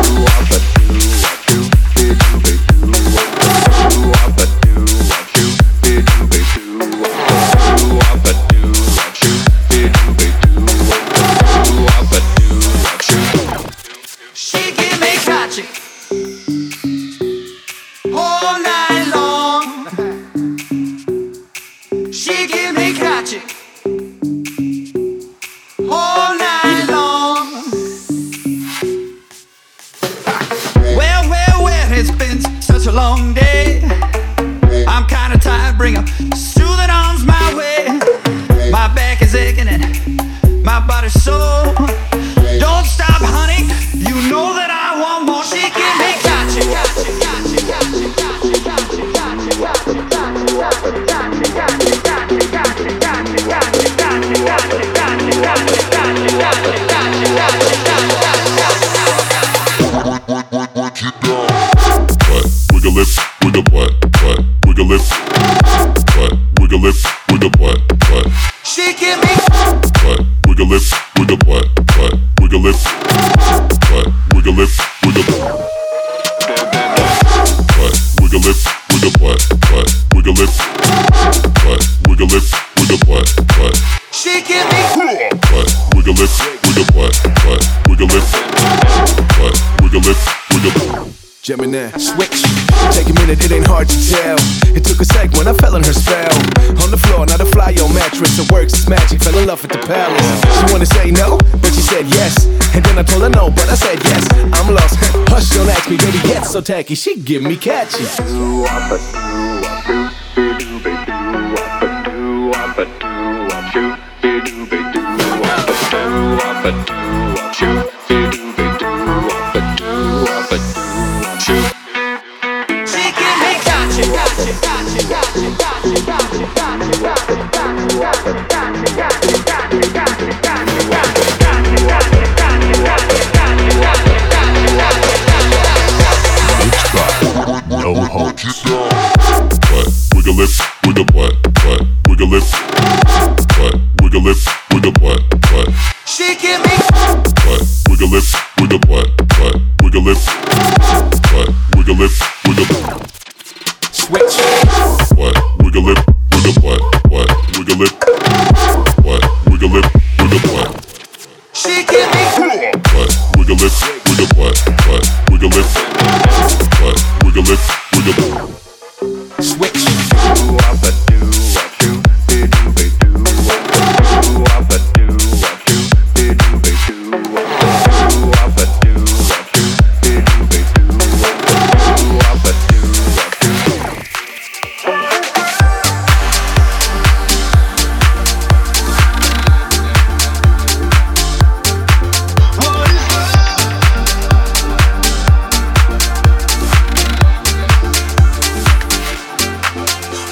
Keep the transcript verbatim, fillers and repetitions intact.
Gemini, switch. Take a minute, it ain't hard to tell. It took a sec when I fell on her spell. On the floor, not a fly on mattress. It works, it's magic. Fell in love with the palace. She wanna say no, but she said yes. And then I told her no, but I said yes. I'm lost. Hush, don't ask me, baby, get so tacky. She give me catchy. Wiggle it, wiggle butt, butt, wiggle it, butt, wiggle it, wiggle butt, butt. She give me butt, wiggle it, wiggle butt, butt, wiggle it.